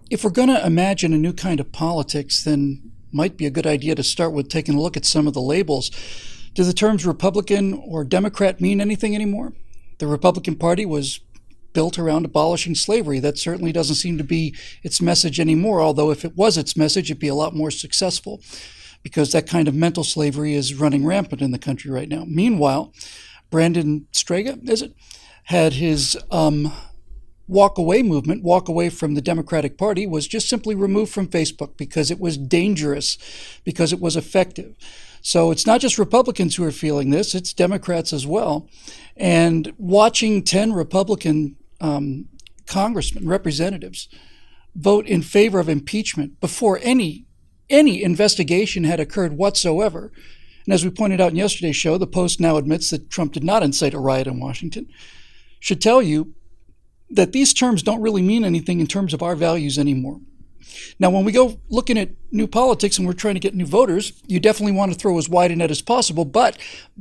if we're going to imagine a new kind of politics, then might be a good idea to start with taking a look at some of the labels. Do the terms Republican or Democrat mean anything anymore? The Republican Party was built around abolishing slavery. That certainly doesn't seem to be its message anymore, although if it was its message, it'd be a lot more successful because that kind of mental slavery is running rampant in the country right now. Meanwhile, Brandon Strega, had his walk away movement, walk away from the Democratic Party, was just simply removed from Facebook because it was dangerous, because it was effective. So it's not just Republicans who are feeling this, it's Democrats as well. And watching 10 Republican congressmen, representatives, vote in favor of impeachment before any investigation had occurred whatsoever. And as we pointed out in yesterday's show, the Post now admits that Trump did not incite a riot in Washington, should tell you that these terms don't really mean anything in terms of our values anymore. Now, when we go looking at new politics and we're trying to get new voters, you definitely want to throw as wide a net as possible, but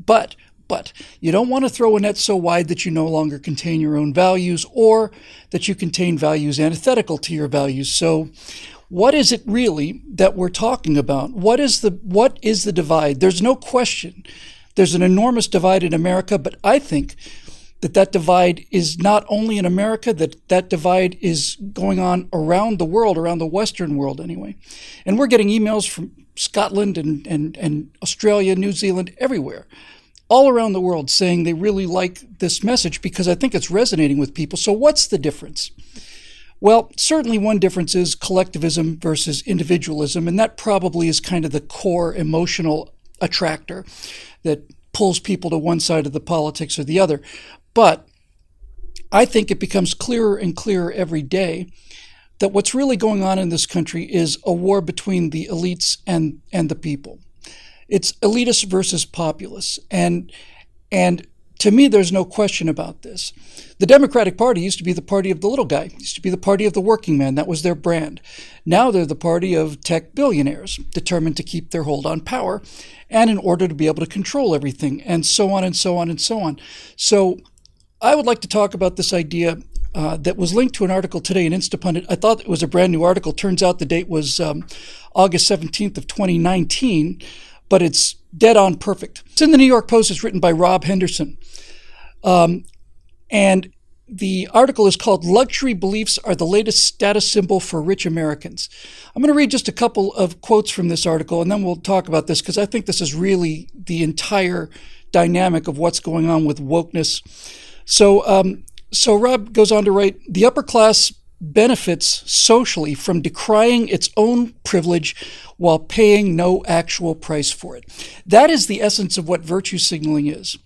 you don't want to throw a net so wide that you no longer contain your own values or that you contain values antithetical to your values. So what is it really that we're talking about? What is the divide? There's no question. There's an enormous divide in America, but I think that divide is not only in America, that divide is going on around the world, around the Western world anyway. And we're getting emails from Scotland and Australia, New Zealand, everywhere, all around the world saying they really like this message because I think it's resonating with people. So what's the difference? Well, certainly one difference is collectivism versus individualism, and that probably is kind of the core emotional attractor that pulls people to one side of the politics or the other. But I think it becomes clearer and clearer every day that what's really going on in this country is a war between the elites and the people. It's elitists versus populists. And to me, there's no question about this. The Democratic Party used to be the party of the little guy, used to be the party of the working man. That was their brand. Now they're the party of tech billionaires, determined to keep their hold on power and in order to be able to control everything, and so on and so on and so on. So I would like to talk about this idea that was linked to an article today in Instapundit. I thought it was a brand new article. Turns out the date was August 17th of 2019, but it's dead on perfect. It's in the New York Post. It's written by Rob Henderson. And the article is called "Luxury Beliefs Are the Latest Status Symbol for Rich Americans." I'm going to read just a couple of quotes from this article, and then we'll talk about this because I think this is really the entire dynamic of what's going on with wokeness. So Rob goes on to write, "The upper class benefits socially from decrying its own privilege while paying no actual price for it." That is the essence of what virtue signaling is.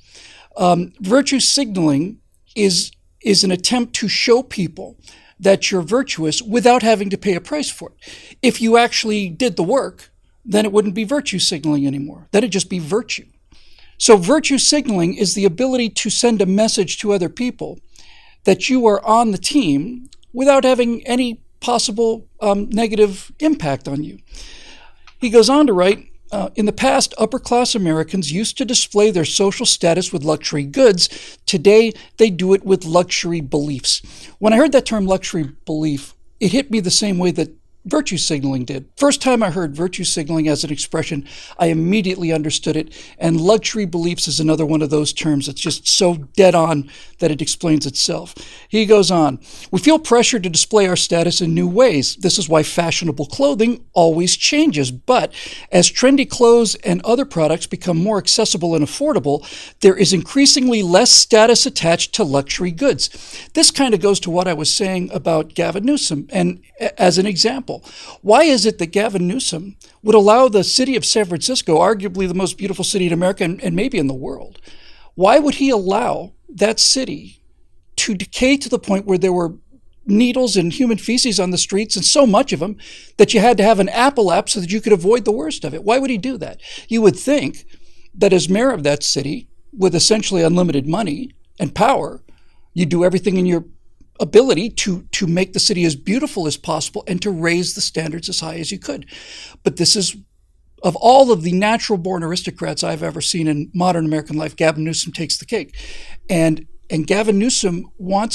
Virtue signaling is an attempt to show people that you're virtuous without having to pay a price for it. If you actually did the work, then it wouldn't be virtue signaling anymore. Then it'd just be virtue. So virtue signaling is the ability to send a message to other people that you are on the team without having any possible negative impact on you. He goes on to write, in the past, upper-class Americans used to display their social status with luxury goods. Today, they do it with luxury beliefs. When I heard that term luxury belief, it hit me the same way that virtue signaling did. First time I heard virtue signaling as an expression, I immediately understood it. And luxury beliefs is another one of those terms that's just so dead on that it explains itself. He goes on, "We feel pressure to display our status in new ways. This is why fashionable clothing always changes. But as trendy clothes and other products become more accessible and affordable, there is increasingly less status attached to luxury goods." This kind of goes to what I was saying about Gavin Newsom. And as an example, why is it that Gavin Newsom would allow the city of San Francisco, arguably the most beautiful city in America and maybe in the world, why would he allow that city to decay to the point where there were needles and human feces on the streets and so much of them that you had to have an Apple app so that you could avoid the worst of it? Why would he do that? You would think that as mayor of that city, with essentially unlimited money and power, you'd do everything in your ability to make the city as beautiful as possible and to raise the standards as high as you could. But this is, of all of the natural-born aristocrats I've ever seen in modern American life, Gavin Newsom takes the cake. And Gavin Newsom wants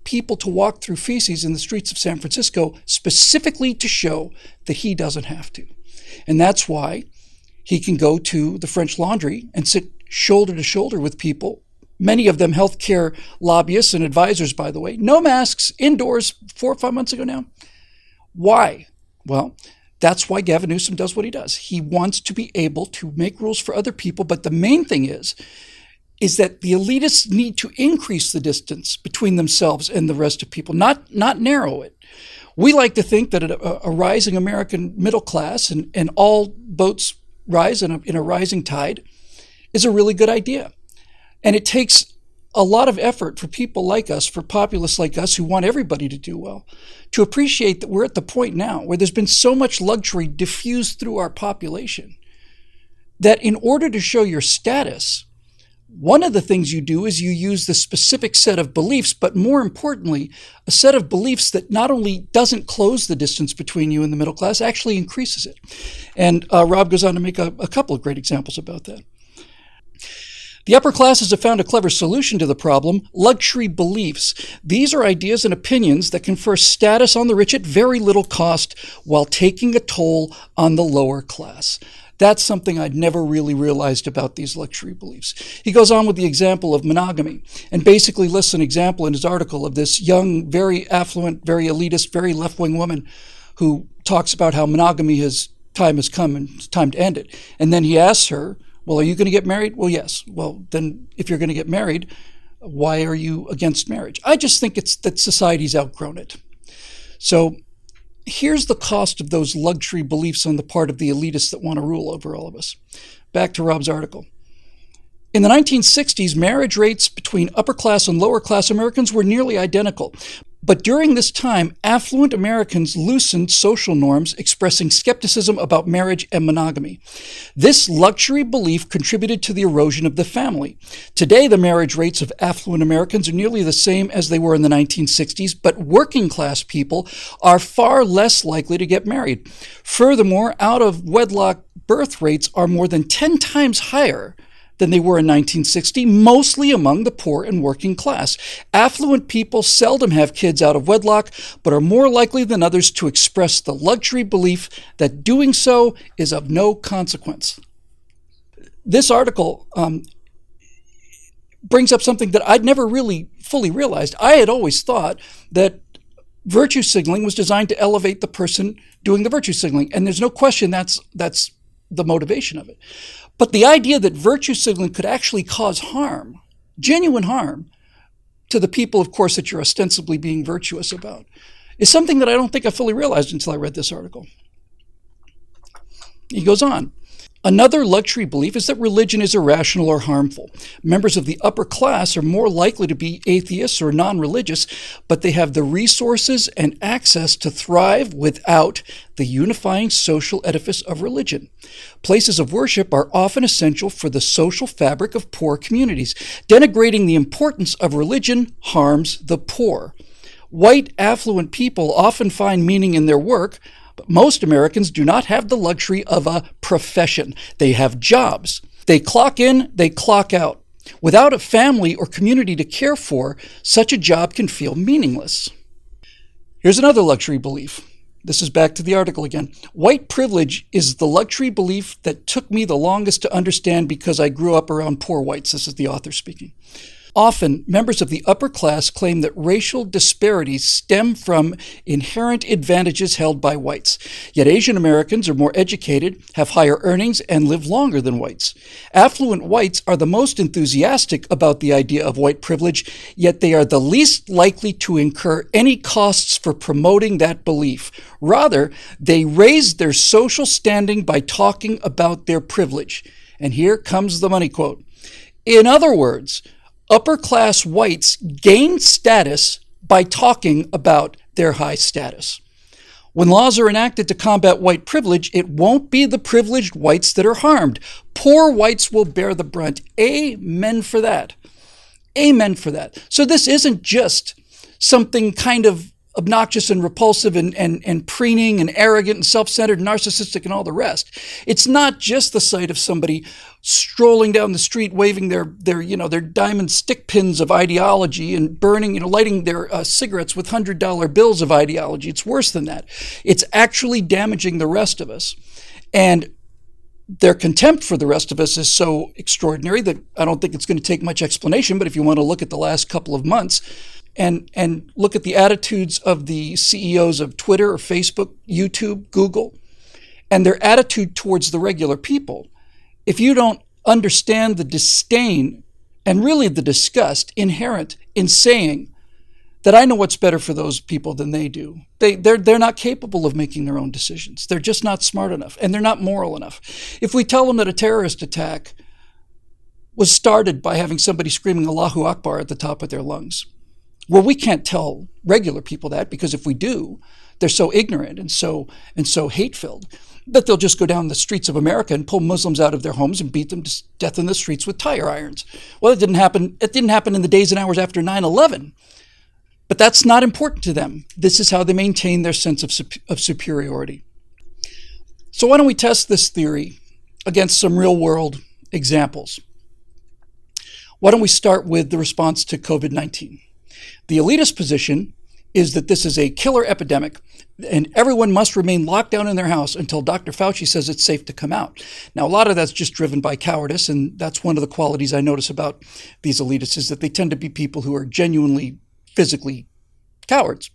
people to walk through feces in the streets of San Francisco specifically to show that he doesn't have to. And that's why he can go to the French Laundry and sit shoulder to shoulder with people, many of them healthcare lobbyists and advisors, by the way. No masks, indoors, 4 or 5 months ago now. Why? Well, that's why Gavin Newsom does what he does. He wants to be able to make rules for other people, but the main thing is that the elitists need to increase the distance between themselves and the rest of people, not narrow it. We like to think that a rising American middle class and all boats rise in a rising tide is a really good idea. And it takes a lot of effort for people like us, for populists like us who want everybody to do well, to appreciate that we're at the point now where there's been so much luxury diffused through our population that in order to show your status, one of the things you do is you use the specific set of beliefs, but more importantly, a set of beliefs that not only doesn't close the distance between you and the middle class, actually increases it. And Rob goes on to make a couple of great examples about that. The upper classes have found a clever solution to the problem: luxury beliefs. These are ideas and opinions that confer status on the rich at very little cost while taking a toll on the lower class. That's something I'd never really realized about these luxury beliefs. He goes on with the example of monogamy and basically lists an example in his article of this young, very affluent, very elitist, very left-wing woman who talks about how monogamy, his time has come and it's time to end it. And then he asks her, well, are you going to get married? Well, yes. Well, then if you're going to get married, why are you against marriage? I just think it's that society's outgrown it. So here's the cost of those luxury beliefs on the part of the elitists that want to rule over all of us. Back to Rob's article. In the 1960s, marriage rates between upper class and lower class Americans were nearly identical. But during this time, affluent Americans loosened social norms, expressing skepticism about marriage and monogamy. This luxury belief contributed to the erosion of the family. Today, the marriage rates of affluent Americans are nearly the same as they were in the 1960s, but working class people are far less likely to get married. Furthermore, out-of-wedlock birth rates are more than 10 times higher than they were in 1960, mostly among the poor and working class. Affluent people seldom have kids out of wedlock, but are more likely than others to express the luxury belief that doing so is of no consequence. This article brings up something that I'd never really fully realized. I had always thought that virtue signaling was designed to elevate the person doing the virtue signaling, and there's no question that's the motivation of it. But the idea that virtue signaling could actually cause harm, genuine harm, to the people, of course, that you're ostensibly being virtuous about, is something that I don't think I fully realized until I read this article. He goes on. Another luxury belief is that religion is irrational or harmful. Members of the upper class are more likely to be atheists or non-religious, but they have the resources and access to thrive without the unifying social edifice of religion. Places of worship are often essential for the social fabric of poor communities. Denigrating the importance of religion harms the poor. White, affluent people often find meaning in their work, but most Americans do not have the luxury of a profession. They have jobs. They clock in, they clock out. Without a family or community to care for, such a job can feel meaningless. Here's another luxury belief. This is back to the article again. White privilege is the luxury belief that took me the longest to understand because I grew up around poor whites. This is the author speaking. Often, members of the upper class claim that racial disparities stem from inherent advantages held by whites. Yet Asian Americans are more educated, have higher earnings, and live longer than whites. Affluent whites are the most enthusiastic about the idea of white privilege, yet they are the least likely to incur any costs for promoting that belief. Rather, they raise their social standing by talking about their privilege. And here comes the money quote. In other words, upper-class whites gain status by talking about their high status. When laws are enacted to combat white privilege, it won't be the privileged whites that are harmed. Poor whites will bear the brunt. Amen for that. Amen for that. So this isn't just something kind of obnoxious and repulsive and preening and arrogant and self-centered and narcissistic and all the rest. It's not just the sight of somebody strolling down the street waving their diamond stick pins of ideology and burning, lighting their cigarettes with $100 bills of ideology. It's worse than that. It's actually damaging the rest of us. And their contempt for the rest of us is so extraordinary that I don't think it's going to take much explanation. But if you want to look at the last couple of months, and look at the attitudes of the CEOs of Twitter or Facebook, YouTube, Google, and their attitude towards the regular people, if you don't understand the disdain and really the disgust inherent in saying that I know what's better for those people than they do, they're not capable of making their own decisions. They're just not smart enough, and they're not moral enough. If we tell them that a terrorist attack was started by having somebody screaming Allahu Akbar at the top of their lungs, well, we can't tell regular people that, because if we do, they're so ignorant and so hate-filled that they'll just go down the streets of America and pull Muslims out of their homes and beat them to death in the streets with tire irons. Well, it didn't happen. It didn't happen in the days and hours after 9/11. But that's not important to them. This is how they maintain their sense of superiority. So why don't we test this theory against some real-world examples? Why don't we start with the response to COVID-19? The elitist position is that this is a killer epidemic and everyone must remain locked down in their house until Dr. Fauci says it's safe to come out. Now, a lot of that's just driven by cowardice, and that's one of the qualities I notice about these elitists is that they tend to be people who are genuinely physically cowards.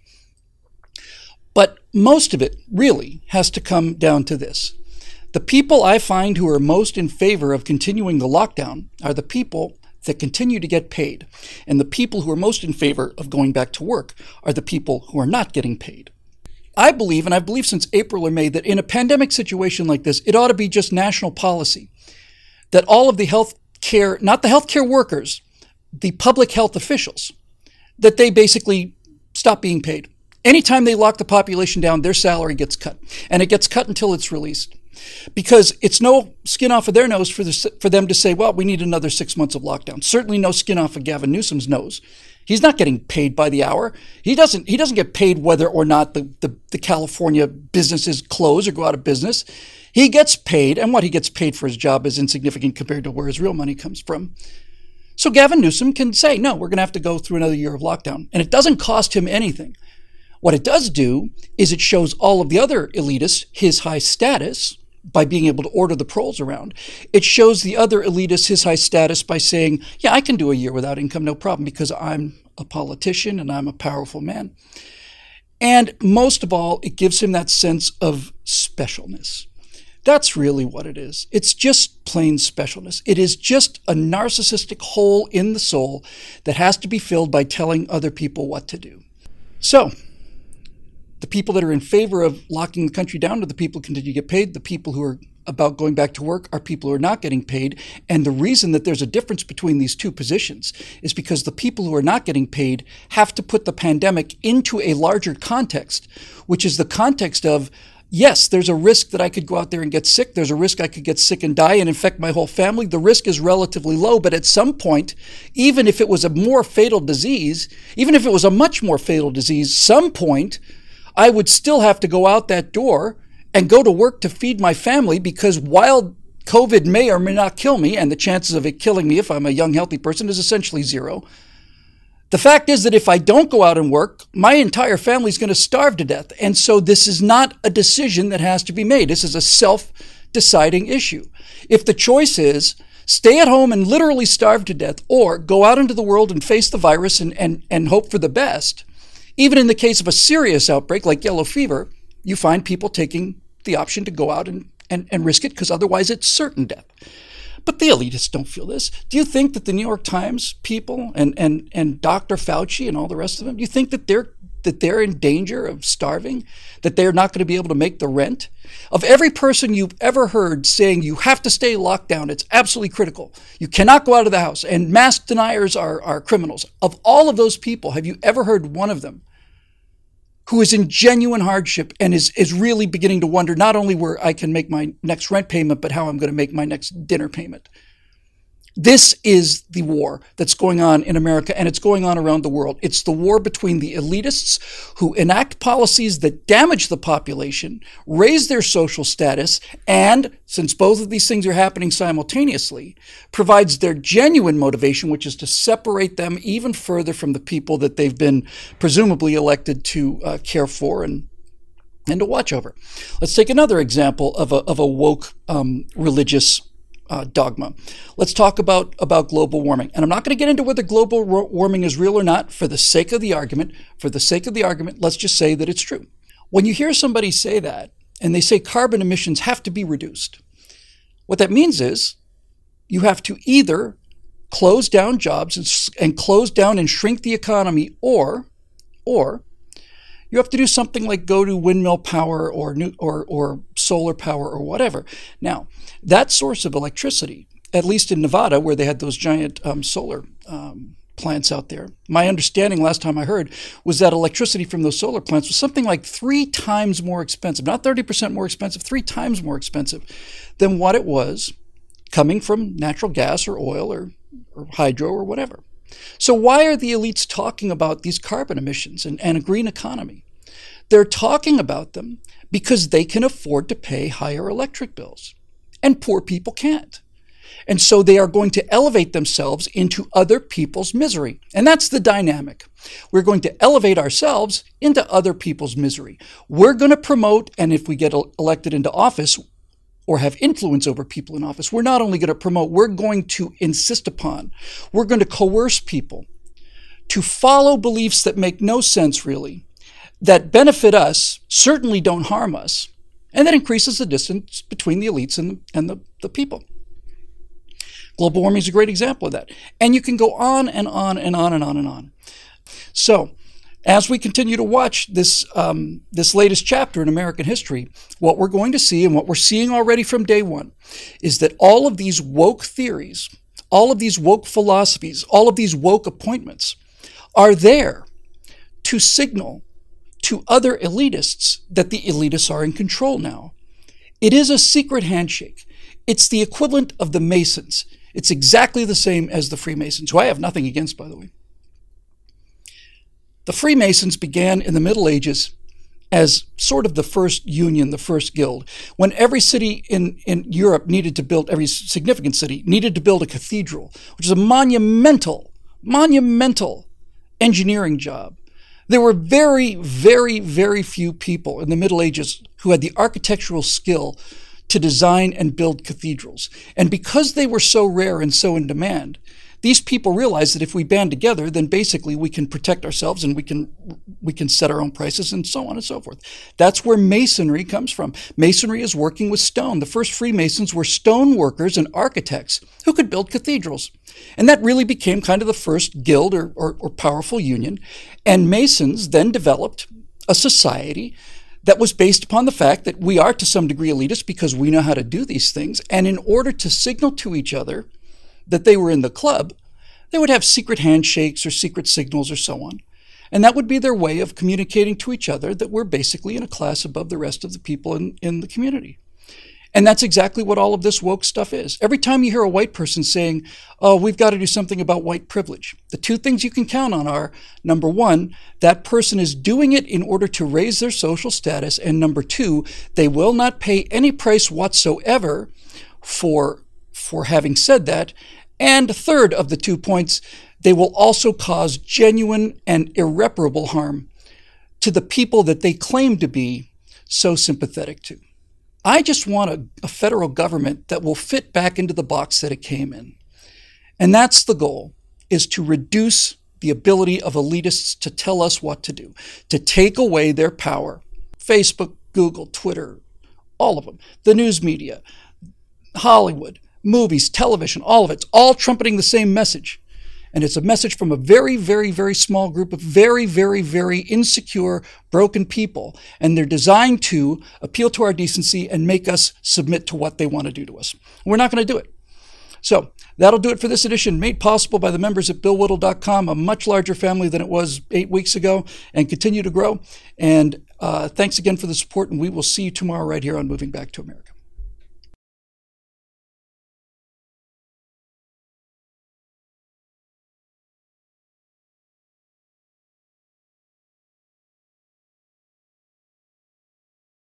But most of it really has to come down to this. The people I find who are most in favor of continuing the lockdown are the people that continue to get paid. And the people who are most in favor of going back to work are the people who are not getting paid. I believe, and I've believed since April or May, that in a pandemic situation like this, it ought to be just national policy that all of the healthcare, not the healthcare workers, the public health officials, that they basically stop being paid. Anytime they lock the population down, their salary gets cut. And it gets cut until it's released. Because it's no skin off of their nose for them to say, well, we need another 6 months of lockdown. Certainly no skin off of Gavin Newsom's nose. He's not getting paid by the hour. He doesn't get paid whether or not the California businesses close or go out of business. He gets paid, and what he gets paid for his job is insignificant compared to where his real money comes from. So Gavin Newsom can say, no, we're going to have to go through another year of lockdown. And it doesn't cost him anything. What it does do is it shows all of the other elitists his high status by being able to order the proles around. It shows the other elitists his high status by saying, yeah, I can do a year without income, no problem, because I'm a politician and I'm a powerful man. And most of all, it gives him that sense of specialness. That's really what it is. It's just plain specialness. It is just a narcissistic hole in the soul that has to be filled by telling other people what to do. So, the people that are in favor of locking the country down are the people who continue to get paid. The people who are about going back to work are people who are not getting paid. And the reason that there's a difference between these two positions is because the people who are not getting paid have to put the pandemic into a larger context, which is the context of, yes, there's a risk that I could go out there and get sick. There's a risk I could get sick and die and infect my whole family. The risk is relatively low, but at some point, even if it was a more fatal disease, even if it was a much more fatal disease, some point, I would still have to go out that door and go to work to feed my family, because while COVID may or may not kill me, and the chances of it killing me if I'm a young, healthy person is essentially zero, the fact is that if I don't go out and work, my entire family is going to starve to death. And so this is not a decision that has to be made. This is a self-deciding issue. If the choice is stay at home and literally starve to death, or go out into the world and face the virus and hope for the best, even in the case of a serious outbreak like yellow fever, you find people taking the option to go out and risk it, because otherwise it's certain death. But the elitists don't feel this. Do you think that the New York Times people and Dr. Fauci and all the rest of them, do you think that they're in danger of starving, that they're not going to be able to make the rent? Of every person you've ever heard saying you have to stay locked down, it's absolutely critical, you cannot go out of the house, and mask deniers are criminals, of all of those people, have you ever heard one of them who is in genuine hardship and is really beginning to wonder not only where I can make my next rent payment, but how I'm going to make my next dinner payment? This is the war that's going on in America, and it's going on around the world. It's the war between the elitists who enact policies that damage the population, raise their social status, and, since both of these things are happening simultaneously, provides their genuine motivation, which is to separate them even further from the people that they've been presumably elected to care for and to watch over. Let's take another example of a woke religious dogma. Let's talk about global warming. And I'm not going to get into whether global warming is real or not for the sake of the argument. For the sake of the argument, let's just say that it's true. When you hear somebody say that, and they say carbon emissions have to be reduced, what that means is you have to either close down jobs and close down and shrink the economy, or you have to do something like go to windmill power or solar power or whatever. Now, that source of electricity, at least in Nevada, where they had those giant solar plants out there, my understanding last time I heard was that electricity from those solar plants was something like 3 times more expensive, not 30% more expensive, 3 times more expensive than what it was coming from natural gas or oil or hydro or whatever. So why are the elites talking about these carbon emissions and a green economy? They're talking about them because they can afford to pay higher electric bills, and poor people can't. And so they are going to elevate themselves into other people's misery. And that's the dynamic. We're going to elevate ourselves into other people's misery. We're going to promote, and if we get elected into office or have influence over people in office, we're not only going to promote, we're going to insist upon, we're going to coerce people to follow beliefs that make no sense really, that benefit us, certainly don't harm us, and that increases the distance between the elites and the people. Global warming is a great example of that. And you can go on and on and on and on and on. So, as we continue to watch this latest chapter in American history, what we're going to see, and what we're seeing already from day one, is that all of these woke theories, all of these woke philosophies, all of these woke appointments are there to signal to other elitists that the elitists are in control now. It is a secret handshake. It's the equivalent of the Masons. It's exactly the same as the Freemasons, who I have nothing against, by the way. The Freemasons began in the Middle Ages as sort of the first union, the first guild. When every city in Europe needed to build, every significant city needed to build a cathedral, which is a monumental engineering job. There were very, very, very few people in the Middle Ages who had the architectural skill to design and build cathedrals. And because they were so rare and so in demand, these people realized that if we band together, then basically we can protect ourselves and we can set our own prices and so on and so forth. That's where Masonry comes from. Masonry is working with stone. The first Freemasons were stone workers and architects who could build cathedrals. And that really became kind of the first guild or powerful union. And Masons then developed a society that was based upon the fact that we are to some degree elitist because we know how to do these things. And in order to signal to each other that they were in the club, they would have secret handshakes or secret signals or so on. And that would be their way of communicating to each other that we're basically in a class above the rest of the people in the community. And that's exactly what all of this woke stuff is. Every time you hear a white person saying, oh, we've got to do something about white privilege, the two things you can count on are, number one, that person is doing it in order to raise their social status, and number two, they will not pay any price whatsoever for having said that. And third of the 2 points, they will also cause genuine and irreparable harm to the people that they claim to be so sympathetic to. I just want a federal government that will fit back into the box that it came in. And that's the goal, is to reduce the ability of elitists to tell us what to do, to take away their power. Facebook, Google, Twitter, all of them, the news media, Hollywood, movies, television, all of it's all trumpeting the same message. And it's a message from a very, very, very small group of very, very, very insecure, broken people. And they're designed to appeal to our decency and make us submit to what they want to do to us. We're not going to do it. So that'll do it for this edition, made possible by the members at BillWhittle.com, a much larger family than it was 8 weeks ago, and continue to grow. And thanks again for the support, and we will see you tomorrow right here on Moving Back to America.